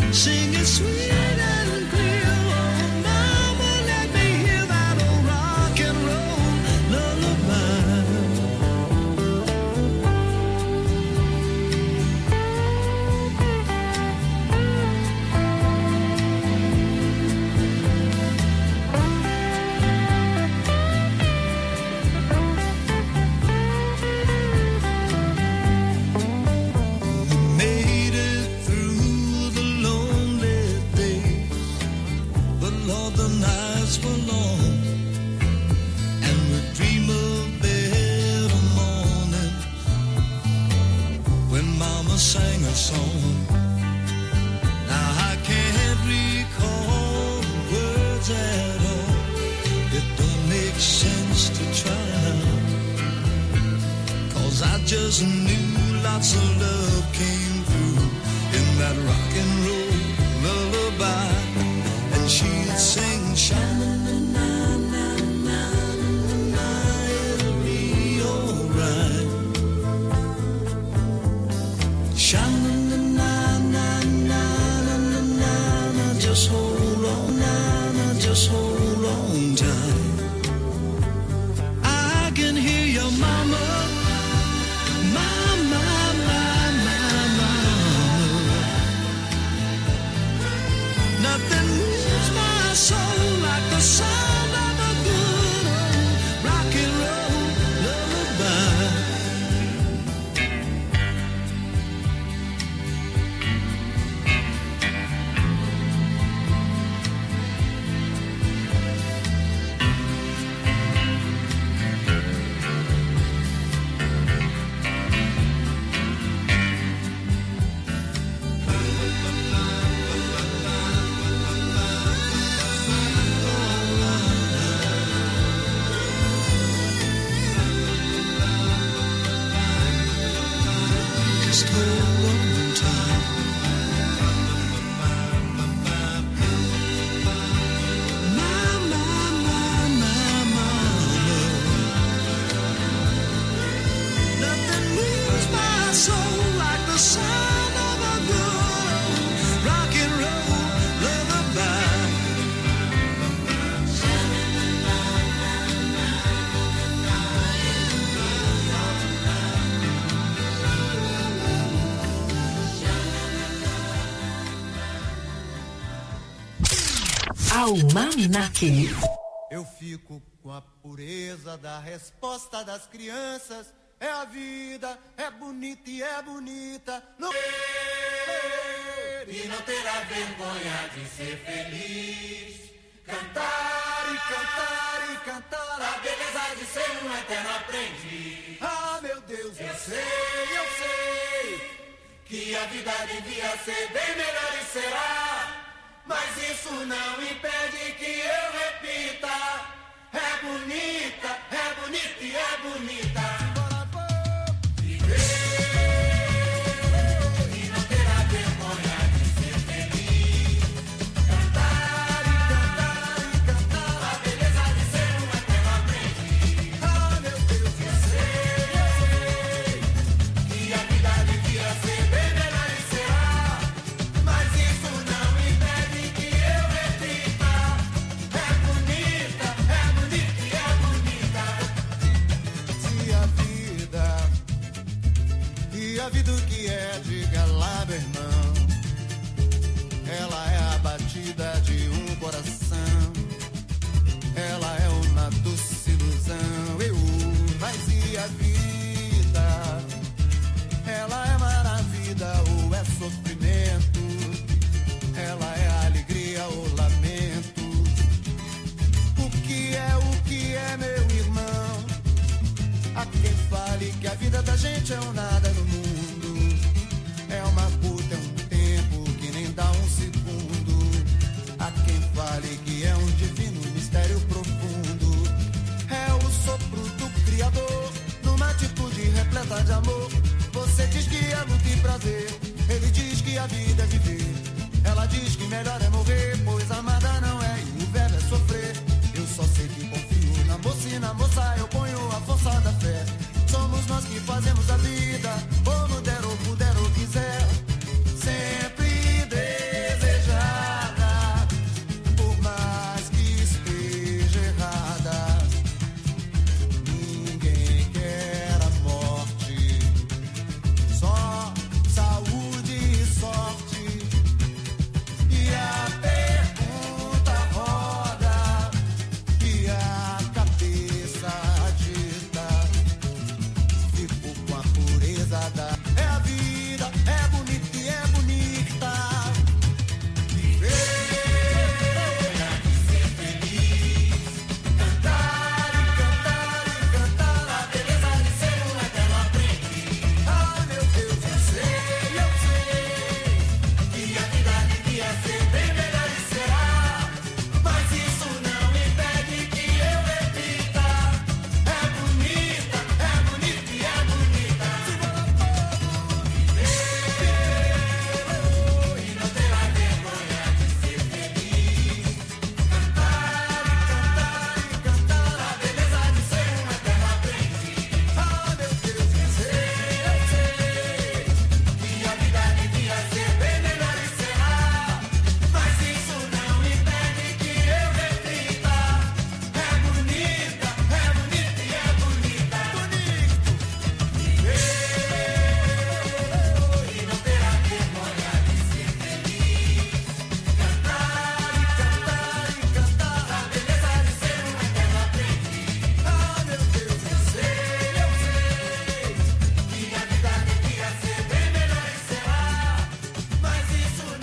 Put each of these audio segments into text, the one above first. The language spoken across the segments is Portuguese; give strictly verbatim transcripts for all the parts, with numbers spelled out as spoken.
sing it sweet and clear. Oh, mama, let me hear that old rock and roll lullaby. Sang a song. Now I can't recall words at all. It don't make sense to try, 'cause I just knew lots of love came through in that rock and roll lullaby. And she'd sing sha-na-na-na-na-na, it'll be alright. Sha-na-na-na-na-na-na-na, just hold on, na-na, just hold on tight. I can hear your mama, mama, mama, mama. Nothing moves my soul like the sound of a good old rock and roll lullaby. Just hold on tight. My, my, my, my, my love. Nothing moves my soul like the sound of a good rock and roll lullaby. Almanaque. Eu fico com a pureza da resposta das crianças. É a vida, é bonita e é bonita. Não... E não terá vergonha de ser feliz. Cantar e cantar e cantar a beleza de ser um eterno aprendiz. Ah, meu Deus, eu sei, eu sei que a vida devia ser bem melhor e será. Mas isso não impede que eu repita. É bonita, é bonita e é bonita. A vida que é, diga lá, meu irmão. Ela é a batida de um coração. Ela é uma doce ilusão. Eu, mas e a vida? Ela é maravilha ou é sofrimento? Ela é alegria ou lamento? O que é, o que é, meu irmão? Há quem fale que a vida da gente é um nada no mundo. É uma puta, é um tempo que nem dá um segundo. Há quem fale que é um divino mistério profundo. É o sopro do Criador, numa atitude repleta de amor. Você diz que é luta e prazer, ele diz que a vida é viver. Ela diz que melhor é morrer, pois amada não é e o verbo é sofrer. Eu só sei que confio na moça e na moça eu ponho a força da fé. Somos nós que fazemos a vida, como der ou puder ou quiser. Sempre desejar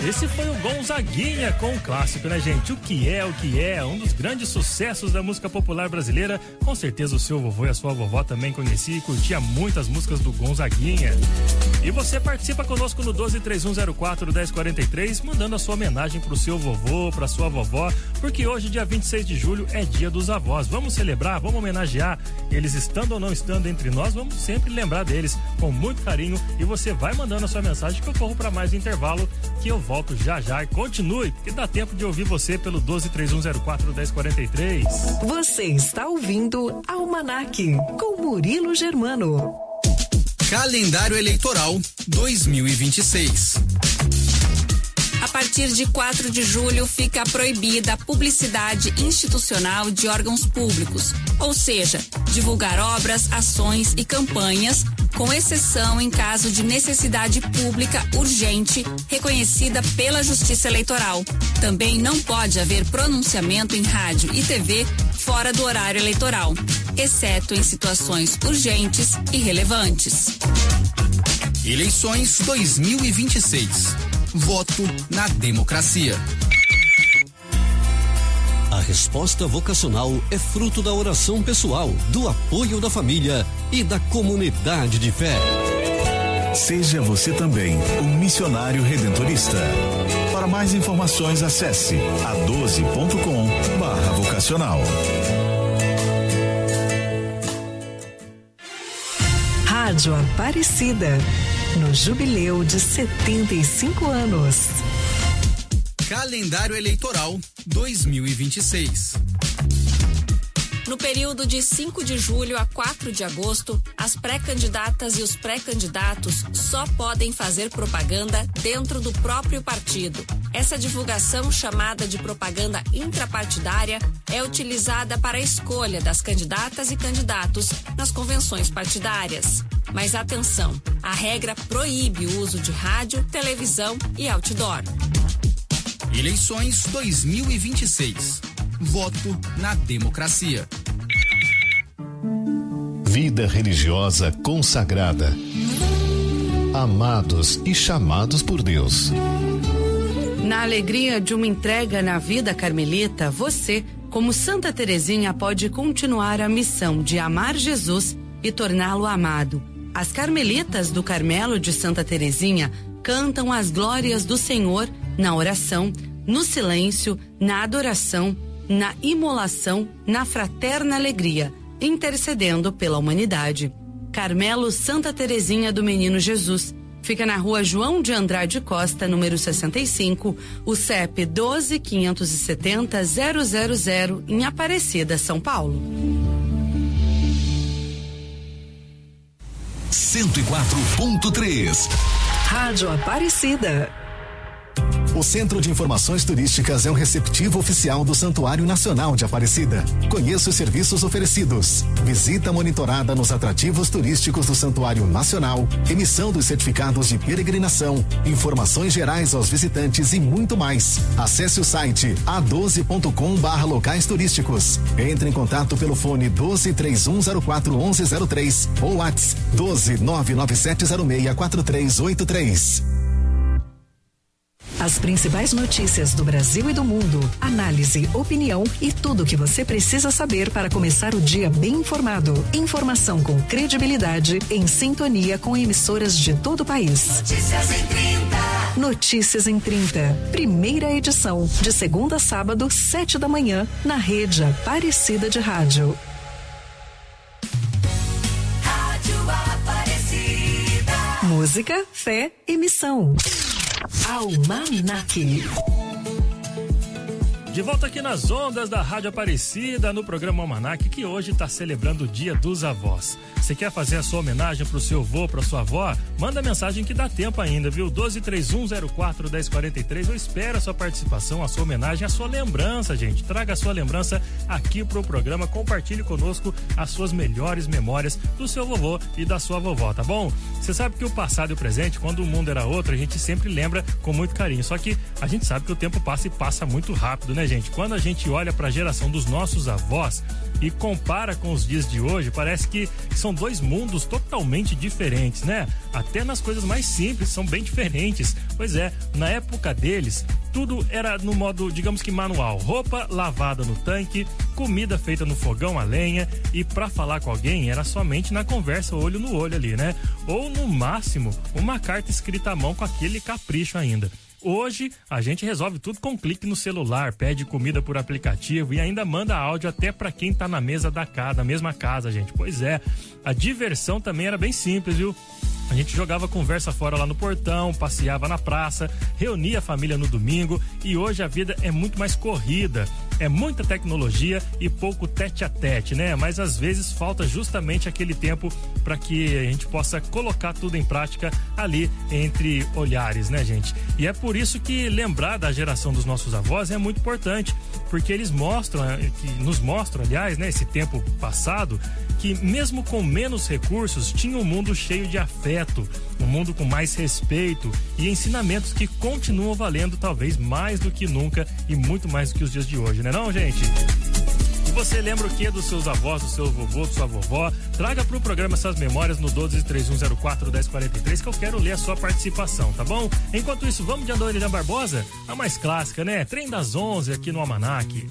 Esse foi o Gonzaguinha com o clássico, né, gente? O que é, o que é, um dos grandes sucessos da música popular brasileira. Com certeza o seu vovô e a sua vovó também conhecia e curtia muitas músicas do Gonzaguinha. E você participa conosco no doze, três um zero quatro, dez quarenta e três, mandando a sua homenagem pro seu vovô, pra sua vovó, porque hoje, dia vinte e seis de julho, é dia dos avós. Vamos celebrar, vamos homenagear, eles estando ou não estando entre nós, vamos sempre lembrar deles com muito carinho. E você vai mandando a sua mensagem que eu corro para mais um intervalo, que eu volto já já. E continue, porque dá tempo de ouvir você pelo doze, três um zero quatro, dez quarenta e três. Você está ouvindo Almanac com Murilo Germano. Calendário Eleitoral dois mil e vinte e seis. A partir de quatro de julho fica proibida a publicidade institucional de órgãos públicos, ou seja, divulgar obras, ações e campanhas, com exceção em caso de necessidade pública urgente reconhecida pela Justiça Eleitoral. Também não pode haver pronunciamento em rádio e T V fora do horário eleitoral, exceto em situações urgentes e relevantes. Eleições dois mil e vinte e seis. Voto na democracia. A resposta vocacional é fruto da oração pessoal, do apoio da família e da comunidade de fé. Seja você também um missionário redentorista. Para mais informações, acesse a doze ponto com barra vocacional. Rádio Aparecida, no jubileu de setenta e cinco anos. Calendário Eleitoral dois mil e vinte e seis. No período de cinco de julho a quatro de agosto, as pré-candidatas e os pré-candidatos só podem fazer propaganda dentro do próprio partido. Essa divulgação, chamada de propaganda intrapartidária, é utilizada para a escolha das candidatas e candidatos nas convenções partidárias. Mas atenção, a regra proíbe o uso de rádio, televisão e outdoor. Eleições dois mil e vinte e seis. Voto na democracia. Vida religiosa consagrada. Amados e chamados por Deus. Na alegria de uma entrega na vida carmelita, você, como Santa Teresinha, pode continuar a missão de amar Jesus e torná-lo amado. As carmelitas do Carmelo de Santa Teresinha cantam as glórias do Senhor na oração, no silêncio, na adoração, na imolação, na fraterna alegria, intercedendo pela humanidade. Carmelo Santa Teresinha do Menino Jesus. Fica na rua João de Andrade Costa, número sessenta e cinco, o C E P doze, quinhentos e setenta, zero zero zero, em Aparecida, São Paulo. cento e quatro ponto três. Rádio Aparecida. O Centro de Informações Turísticas é o receptivo oficial do Santuário Nacional de Aparecida. Conheça os serviços oferecidos. Visita monitorada nos atrativos turísticos do Santuário Nacional, emissão dos certificados de peregrinação, informações gerais aos visitantes e muito mais. Acesse o site a doze ponto com barra locais turísticos. Entre em contato pelo fone doze, três um zero quatro, onze zero três ou WhatsApp doze, nove nove sete zero seis, quatro três oito três. As principais notícias do Brasil e do mundo, análise, opinião e tudo o que você precisa saber para começar o dia bem informado. Informação com credibilidade, em sintonia com emissoras de todo o país. Notícias em trinta. Notícias em trinta. Primeira edição, de segunda a sábado, sete da manhã, na rede Aparecida de Rádio. Rádio Aparecida. Música, fé e missão. Almanac. De volta aqui nas ondas da Rádio Aparecida, no programa Almanac, que hoje está celebrando o Dia dos Avós. Você quer fazer a sua homenagem pro seu avô, pra sua avó? Manda mensagem que dá tempo ainda, viu? doze, três um zero quatro, dez quarenta e três. Eu espero a sua participação, a sua homenagem, a sua lembrança, gente. Traga a sua lembrança aqui pro programa. Compartilhe conosco as suas melhores memórias do seu vovô e da sua vovó, tá bom? Você sabe que o passado e o presente, quando o mundo era outro, a gente sempre lembra com muito carinho. Só que a gente sabe que o tempo passa e passa muito rápido, né, né, gente? Quando a gente olha para a geração dos nossos avós e compara com os dias de hoje, parece que são dois mundos totalmente diferentes, né? Até nas coisas mais simples são bem diferentes. Pois é, na época deles, tudo era no modo, digamos que manual. Roupa lavada no tanque, comida feita no fogão a lenha, e pra falar com alguém era somente na conversa olho no olho ali, né? Ou no máximo, uma carta escrita à mão com aquele capricho ainda. Hoje, a gente resolve tudo com um clique no celular, pede comida por aplicativo e ainda manda áudio até pra quem tá na mesa da casa, da mesma casa, gente. Pois é, a diversão também era bem simples, viu? A gente jogava conversa fora lá no portão, passeava na praça, reunia a família no domingo, e hoje a vida é muito mais corrida. É muita tecnologia e pouco tete a tete, né? Mas às vezes falta justamente aquele tempo para que a gente possa colocar tudo em prática ali entre olhares, né, gente? E é por isso que lembrar da geração dos nossos avós é muito importante, porque eles mostram, que nos mostram, aliás, né, esse tempo passado, que mesmo com menos recursos, tinha um mundo cheio de afeto, um mundo com mais respeito e ensinamentos que continuam valendo talvez mais do que nunca e muito mais do que os dias de hoje, né não, gente? E você lembra o que dos seus avós, do seu vovô, da sua vovó? Traga pro programa essas memórias no doze três um zero quatro dez quarenta e três que eu quero ler a sua participação, tá bom? Enquanto isso, vamos de Adoniran Barbosa? A mais clássica, né? Trem das onze aqui no Almanac.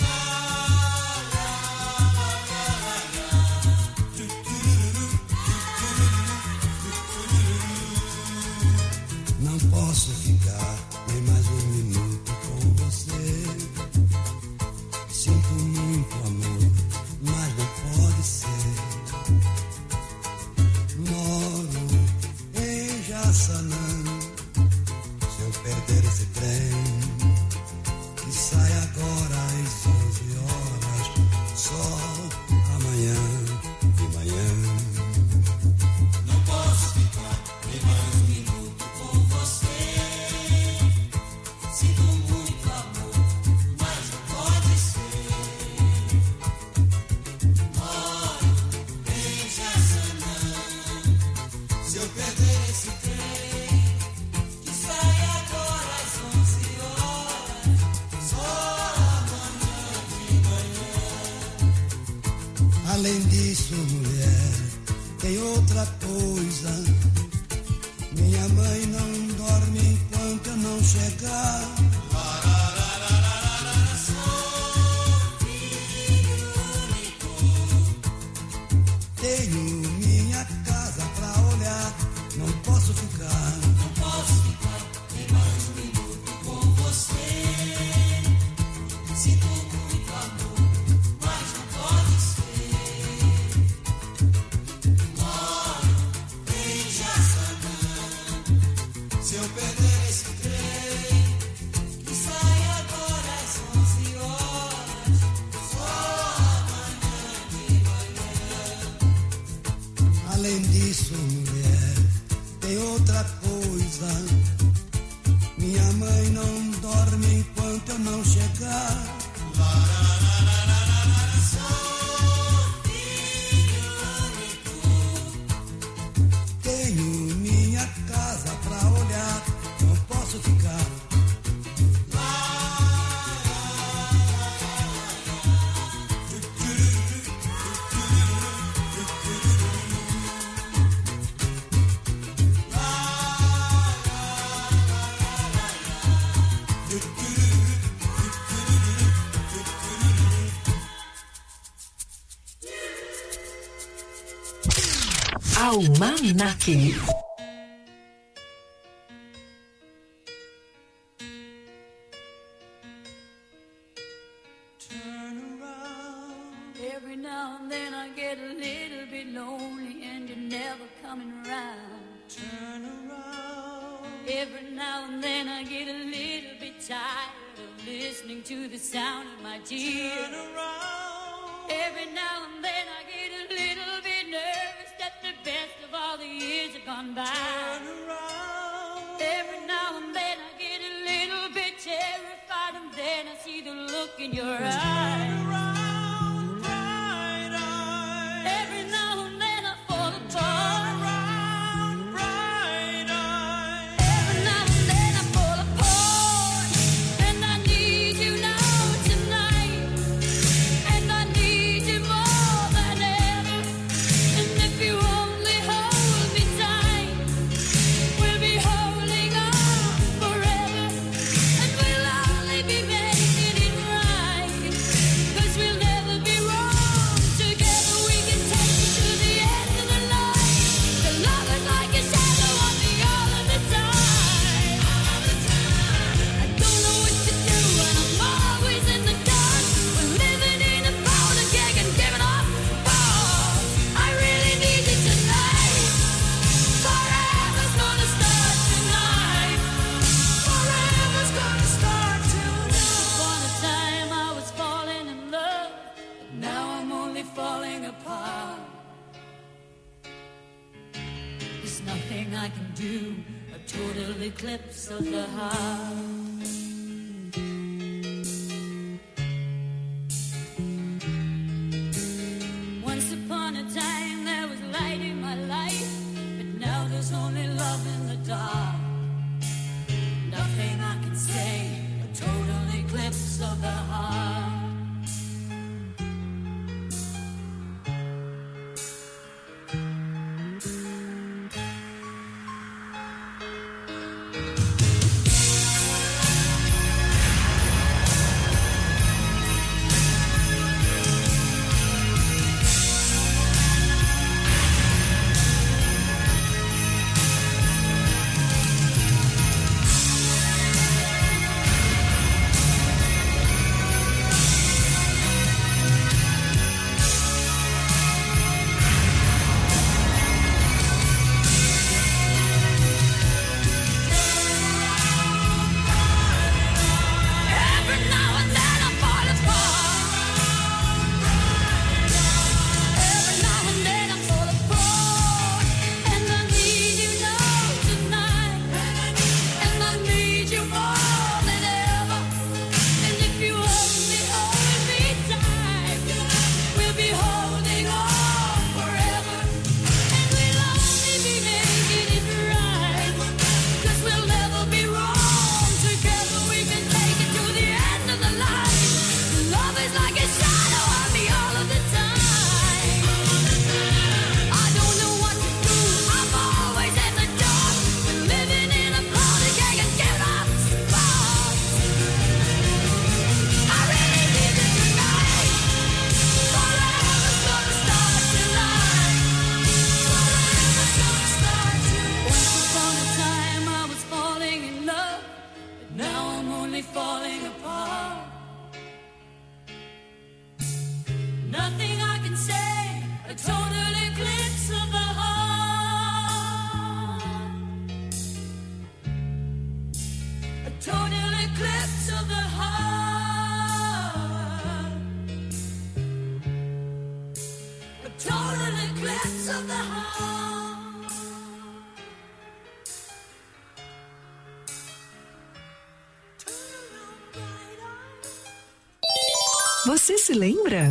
Não posso ficar nem mais um minuto com você. Sinto muito amor, mas não pode ser. Moro em Jaçanã. Se eu perder esse trem que sai agora às onze horas, só amanhã de manhã. Não posso ficar nem mais um minuto com você. Sinto muito amor, mas não pode ser. Moro em Jaçanã. Se eu perder esse trem que sai agora às onze horas, só amanhã de manhã. Além disso, mulher, tem outra coisa. Minha mãe não dorme enquanto eu não chegar. Sou filho único. Tenho minha casa pra olhar. Não posso ficar. Não posso ficar nem mais um minuto com você. Sinto muito amor, mas não pode ser. Moro em Jaçanã. Se eu perder esse trem que sai agora às onze horas, só amanhã de manhã. Além disso, mulher, tem outra coisa. Minha mãe não dorme enquanto eu não chegar. Sou filho único. Tenho minha casa pra olhar. Não posso ficar. Almanac. Every now and then I get a little bit lonely and you're never coming around. Turn around. Every now and then I get a little bit tired of listening to the sound of my tears. Turn around. Every now and then I get a little bit nervous that the best of all the years have gone by. Turn around. Every now and then I get a little bit terrified and then I see the look in your eyes. Turn around. Now you, a total eclipse of the heart. Once upon a time there was light in my life, but now there's only love in the dark. Nothing I can say, a total eclipse of the heart. Você se lembra?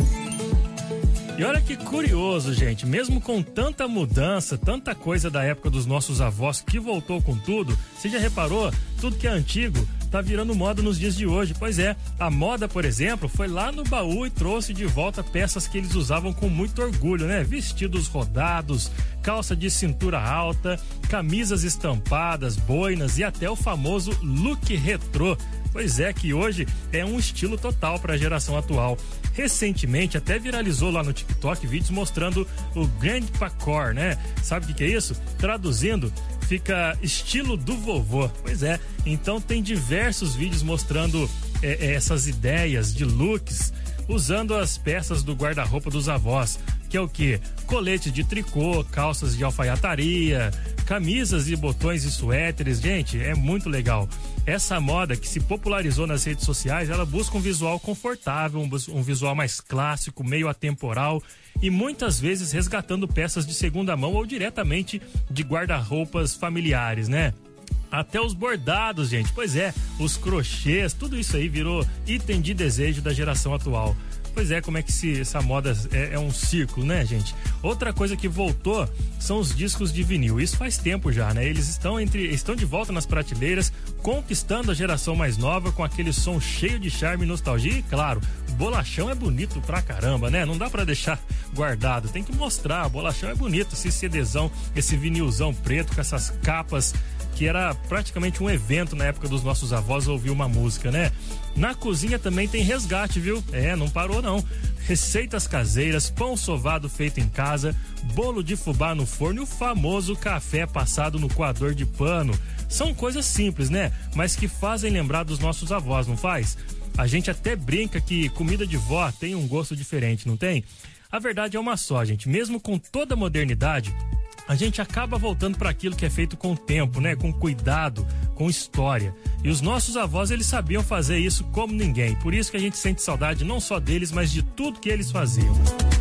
E olha que curioso, gente, mesmo com tanta mudança, tanta coisa da época dos nossos avós que voltou com tudo, você já reparou? Tudo que é antigo tá virando moda nos dias de hoje. Pois é, a moda, por exemplo, foi lá no baú e trouxe de volta peças que eles usavam com muito orgulho, né? Vestidos rodados, calça de cintura alta, camisas estampadas, boinas e até o famoso look retrô. Pois é, que hoje é um estilo total para a geração atual. Recentemente até viralizou lá no TikTok vídeos mostrando o Grandpa Core, né? Sabe o que, que é isso? Traduzindo, fica estilo do vovô. Pois é, então tem diversos vídeos mostrando é, essas ideias de looks usando as peças do guarda-roupa dos avós, que é o quê? Coletes de tricô, calças de alfaiataria, camisas e botões e suéteres. Gente, é muito legal. Essa moda que se popularizou nas redes sociais, ela busca um visual confortável, um, um visual mais clássico, meio atemporal e muitas vezes resgatando peças de segunda mão ou diretamente de guarda-roupas familiares, né? Até os bordados, gente. Pois é, os crochês, tudo isso aí virou item de desejo da geração atual. Pois é, como é que se, essa moda é, é um círculo, né, gente? Outra coisa que voltou são os discos de vinil. Isso faz tempo já, né? Eles estão, entre, estão de volta nas prateleiras, conquistando a geração mais nova com aquele som cheio de charme e nostalgia. E, claro, o bolachão é bonito pra caramba, né? Não dá pra deixar guardado, tem que mostrar. O bolachão é bonito, esse CDzão, esse vinilzão preto com essas capas que era praticamente um evento na época dos nossos avós ouvir uma música, né? Na cozinha também tem resgate, viu? É, não parou não. Receitas caseiras, pão sovado feito em casa, bolo de fubá no forno e o famoso café passado no coador de pano. São coisas simples, né? Mas que fazem lembrar dos nossos avós, não faz? A gente até brinca que comida de vó tem um gosto diferente, não tem? A verdade é uma só, gente. Mesmo com toda a modernidade, a gente acaba voltando para aquilo que é feito com tempo, né? Com cuidado, com história. E os nossos avós, eles sabiam fazer isso como ninguém. Por isso que a gente sente saudade não só deles, mas de tudo que eles faziam.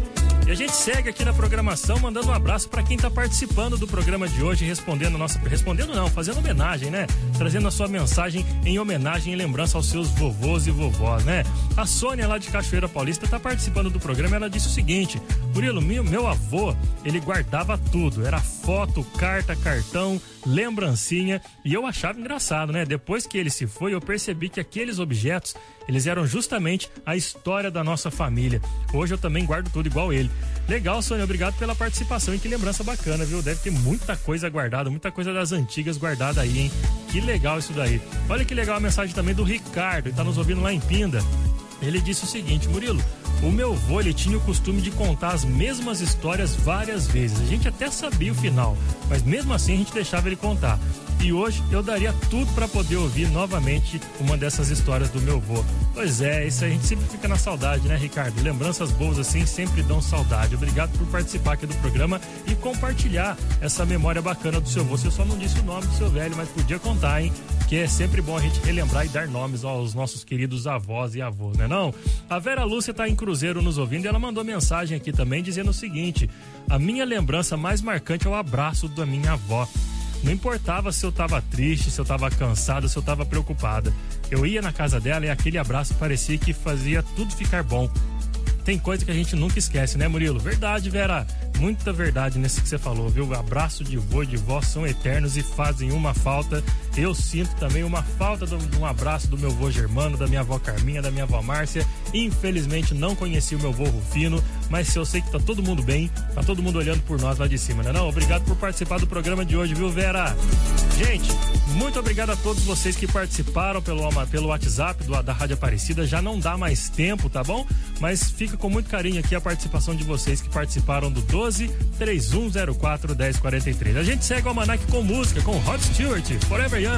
E a gente segue aqui na programação mandando um abraço para quem tá participando do programa de hoje, respondendo nossa, respondendo não, fazendo homenagem, né? Trazendo a sua mensagem em homenagem e lembrança aos seus vovôs e vovós, né? A Sônia lá de Cachoeira Paulista tá participando do programa. Ela disse o seguinte: Murilo, meu, meu avô, ele guardava tudo, era foto, carta, cartão, lembrancinha, e eu achava engraçado, né? Depois que ele se foi, eu percebi que aqueles objetos, eles eram justamente a história da nossa família. Hoje eu também guardo tudo igual ele. Legal, Sônia, obrigado pela participação e que lembrança bacana, viu? Deve ter muita coisa guardada, muita coisa das antigas guardada aí, hein? Que legal isso daí. Olha que legal a mensagem também do Ricardo, ele tá nos ouvindo lá em Pinda. Ele disse o seguinte: Murilo, o meu avô, ele tinha o costume de contar as mesmas histórias várias vezes. A gente até sabia o final, mas mesmo assim a gente deixava ele contar. E hoje eu daria tudo para poder ouvir novamente uma dessas histórias do meu avô. Pois é, isso aí a gente sempre fica na saudade, né, Ricardo? Lembranças boas assim sempre dão saudade. Obrigado por participar aqui do programa e compartilhar essa memória bacana do seu avô. Você só não disse o nome do seu velho, mas podia contar, hein? Que é sempre bom a gente relembrar e dar nomes aos nossos queridos avós e avós, né não? A Vera Lúcia tá em Cruzeiro nos ouvindo e ela mandou mensagem aqui também dizendo o seguinte: a minha lembrança mais marcante é o abraço da minha avó. Não importava se eu tava triste, se eu tava cansado, se eu tava preocupada. Eu ia na casa dela e aquele abraço parecia que fazia tudo ficar bom. Tem coisa que a gente nunca esquece, né, Murilo? Verdade, Vera. Muita verdade nisso que você falou, viu? O abraço de vô e de vó são eternos e fazem uma falta. Eu sinto também uma falta de um abraço do meu vô Germano, da minha avó Carminha, da minha avó Márcia. Infelizmente não conheci o meu vô Rufino, mas eu sei que tá todo mundo bem, tá todo mundo olhando por nós lá de cima, né não? Obrigado por participar do programa de hoje, viu, Vera? Gente, muito obrigado a todos vocês que participaram pelo, pelo WhatsApp do, da Rádio Aparecida. Já não dá mais tempo, tá bom? Mas fica com muito carinho aqui a participação de vocês que participaram do doze, três um zero quatro, dez quarenta e três. A gente segue o Almanac com música, com Rod Stewart, Forever Young.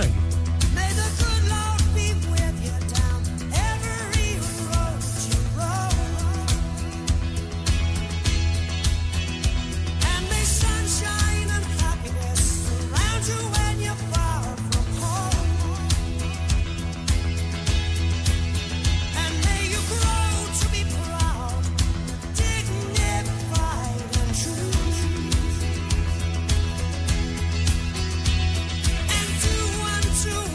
Two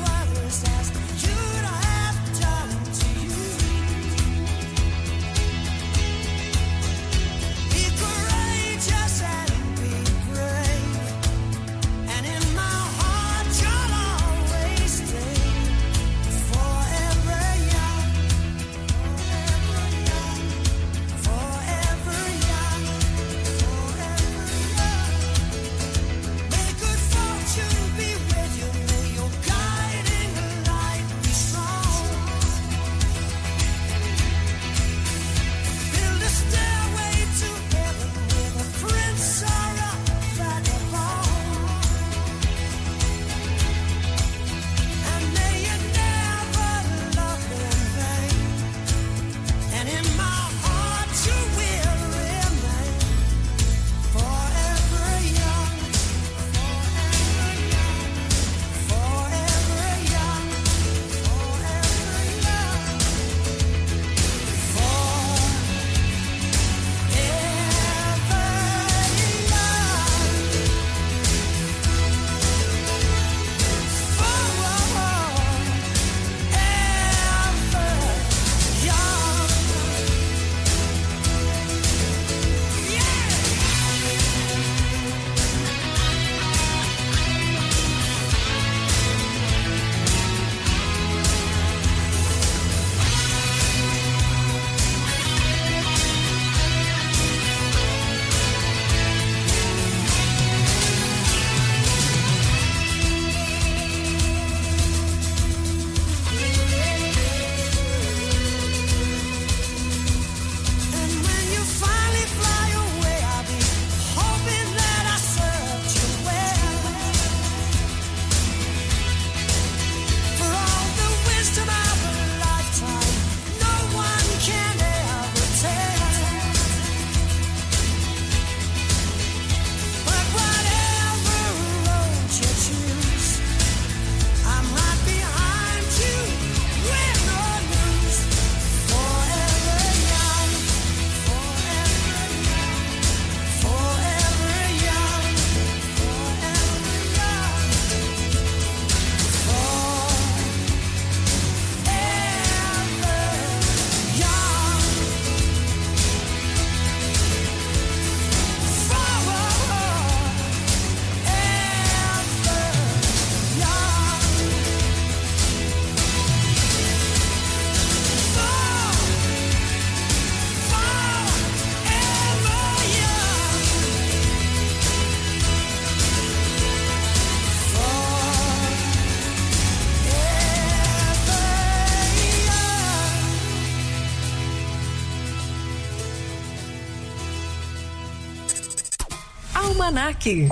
Almanac.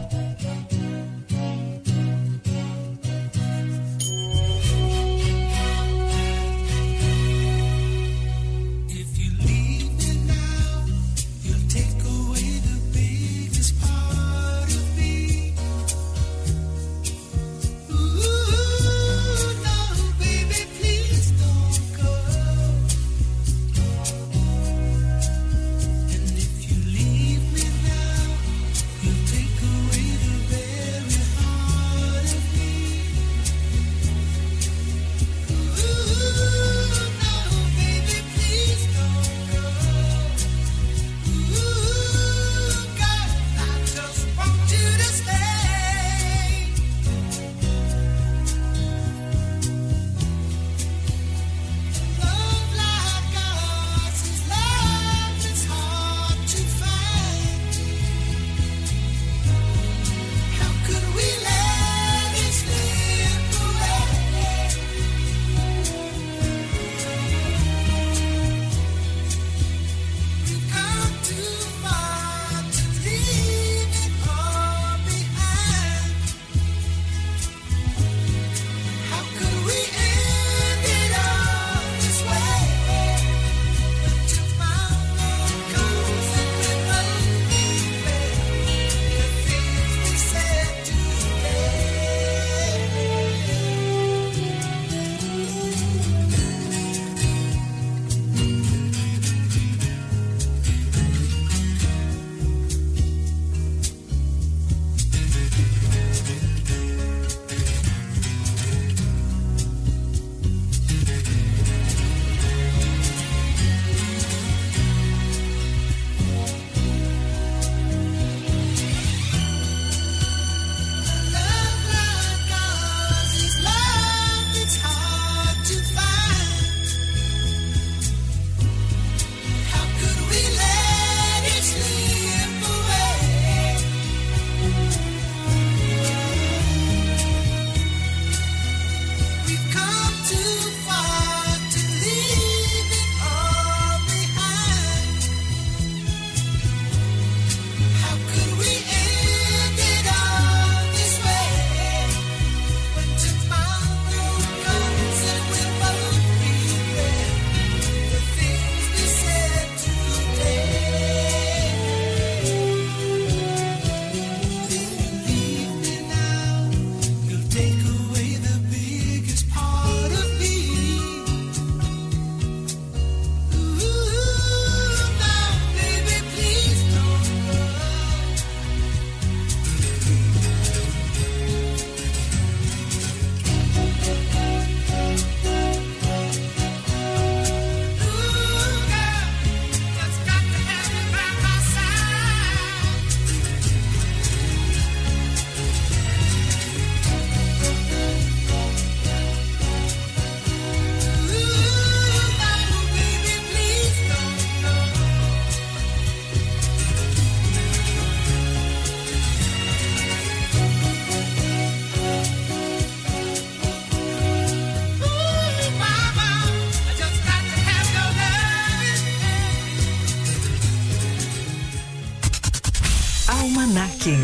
Almanac.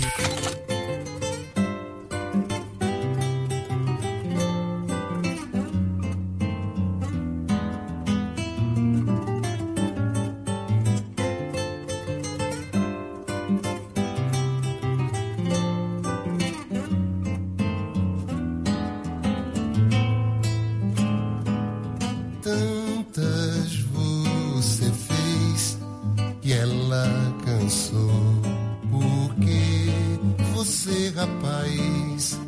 Tantas você fez que ela cansou. Porque você, rapaz,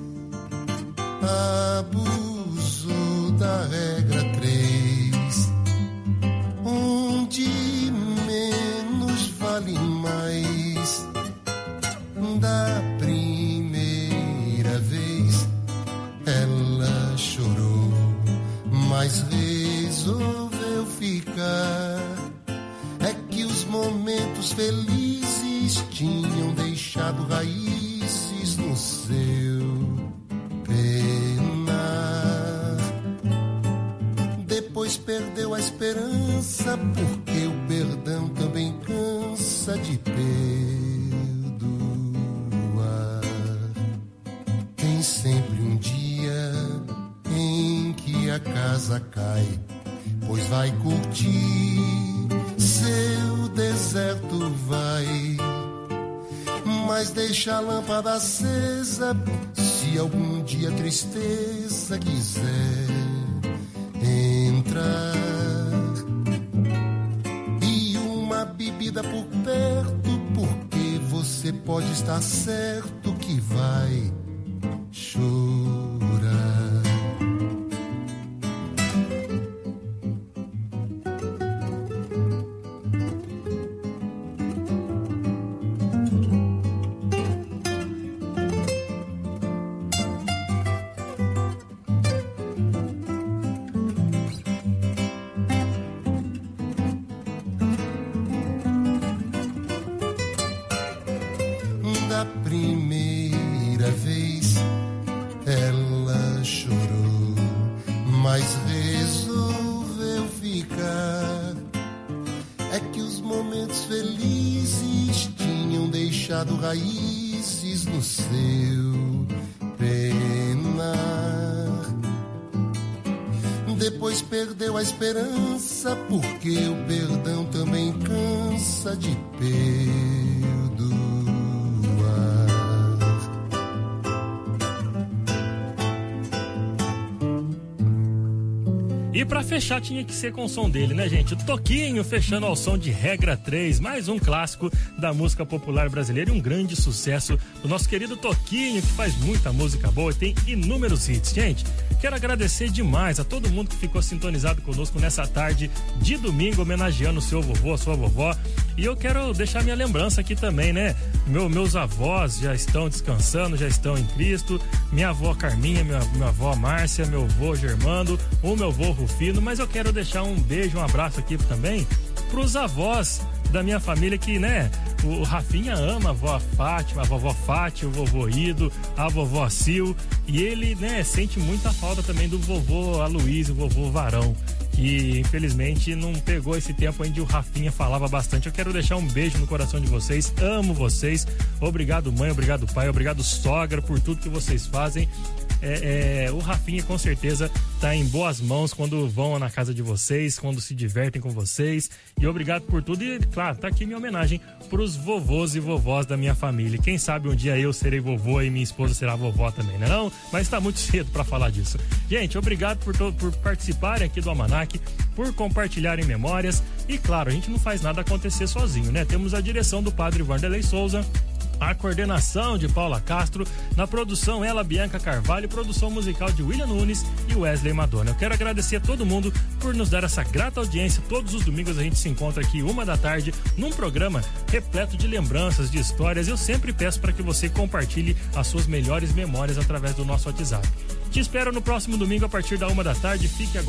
abusou da regra três, onde menos vale mais. Da primeira vez ela chorou, mas resolveu ficar. É que os momentos felizes tinham deixado raízes no seu penar. Depois perdeu a esperança, porque o perdão também cansa de perdoar. a casa cai, pois vai curtir seu deserto vai. Mas deixa a lâmpada acesa, se algum dia a tristeza quiser entrar. E uma bebida por perto, porque você pode estar certo que vai chorar. Raízes no seu penar. Depois perdeu a esperança, porque o perdão também cansa de perdoar. E pra fechar tinha que ser com o som dele, né, gente? O Toquinho fechando ao som de Regra três, mais um clássico da música popular brasileira e um grande sucesso do nosso querido Toquinho, que faz muita música boa e tem inúmeros hits. Gente, quero agradecer demais a todo mundo que ficou sintonizado conosco nessa tarde de domingo, homenageando o seu vovô, a sua vovó. E eu quero deixar minha lembrança aqui também, né? Meu, meus avós já estão descansando, já estão em Cristo. Minha avó Carminha, minha, minha avó Márcia, meu avô Germando, o meu avô Rufino. Mas eu quero deixar um beijo, um abraço aqui também pros avós da minha família que, né, o Rafinha ama a vovó Fátima, a vovó Fátima, o vovô Ido, a vovó Sil, e ele, né, sente muita falta também do vovô Aloysio, o vovô Varão, que infelizmente não pegou esse tempo onde o Rafinha falava bastante. Eu quero deixar um beijo no coração de vocês, amo vocês, obrigado mãe, obrigado pai, obrigado sogra por tudo que vocês fazem. É, é, o Rafinha com certeza tá em boas mãos quando vão na casa de vocês, quando se divertem com vocês, e obrigado por tudo. E claro, tá aqui minha homenagem pros vovôs e vovós da minha família. Quem sabe um dia eu serei vovô e minha esposa será vovó também, né não? Mas tá muito cedo pra falar disso. Gente, obrigado por, to- por participarem aqui do Almanac, por compartilharem memórias, e claro, a gente não faz nada acontecer sozinho, né? Temos a direção do padre Vanderlei Souza, a coordenação de Paula Castro, na produção ela, Bianca Carvalho, produção musical de William Nunes e Wesley Madonna. Eu quero agradecer a todo mundo por nos dar essa grata audiência. Todos os domingos a gente se encontra aqui uma da tarde num programa repleto de lembranças, de histórias. Eu sempre peço para que você compartilhe as suas melhores memórias através do nosso WhatsApp. Te espero no próximo domingo a partir da uma da tarde. Fique agora